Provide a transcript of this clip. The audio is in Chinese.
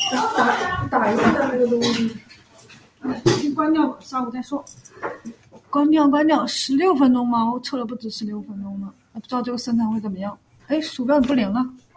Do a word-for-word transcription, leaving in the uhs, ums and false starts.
打打一下那个东西。 先关掉吧，下午再说。关掉关掉，十六分钟吗？我测了不止十六分钟呢，不知道这个生产会怎么样。哎，鼠标不灵了。